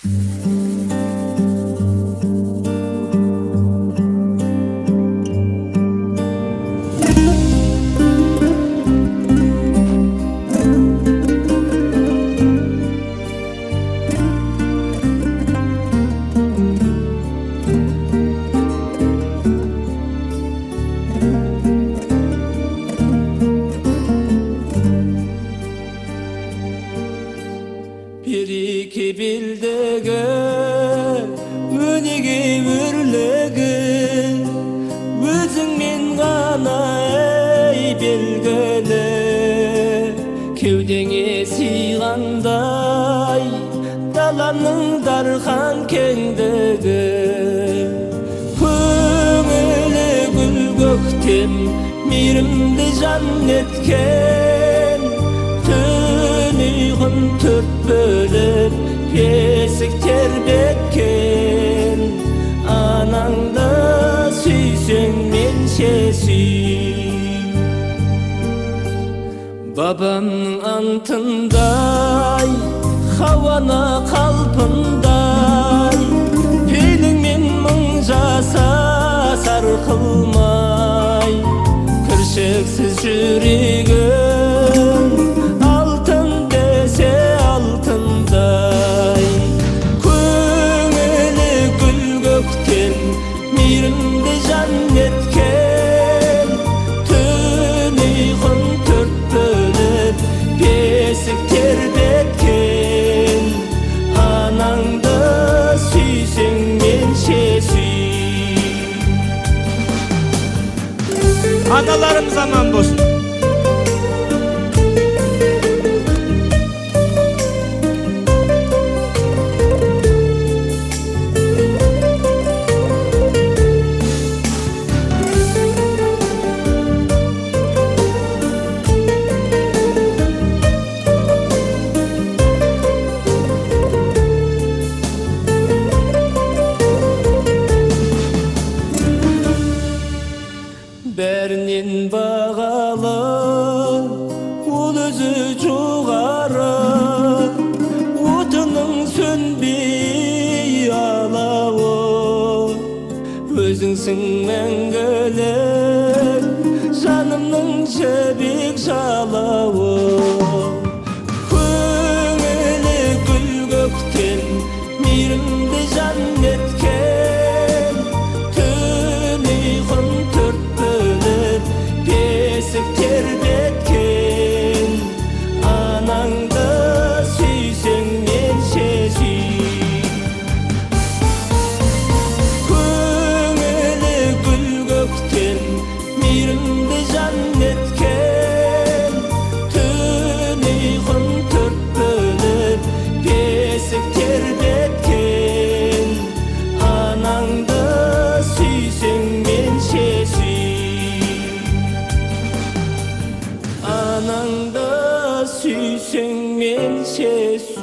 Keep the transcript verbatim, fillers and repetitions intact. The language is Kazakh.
Bir-iki bildigi, önigi üрлigi, өзің мен ғана ей белгілі. Кеудеңе сыйғандай, даланың дархан кеңдігі. Көңілі гүл көктем, мейірімді жан еткен. Uygun tört bölüp esik terbetken. Anangda süysün menşe süy. Babamның antınday, havana kalpınday. Pelingmen мың жаса sarkılmay. Kırşıksız жүрегім altın dese altınday. Көңілі гүл көктем, мейірімді жан еткен. Түн ұйқын төрт бөліп бесік тербеткен. Анаңды сүйсең менше сүй. Analarımız aman bolsun. Бәрінен бағалы, ол өзі жоғары. Отының сөнбей алауы, өзіңсің мәңгілік, жанымның жібек жалауы. Көңілі гүл көктем, мейірімді жан еткен. Түн ұйқын төрт бөліп бесік тербеткен. Анаңды сүйсең менше сүй. Көңілі гүл көктем, мейірімді жан еткен. Түн ұйқын төрт бөліп бесік тербеткен. Анаңды сүйсең менше сүй. Anangda süysün menşe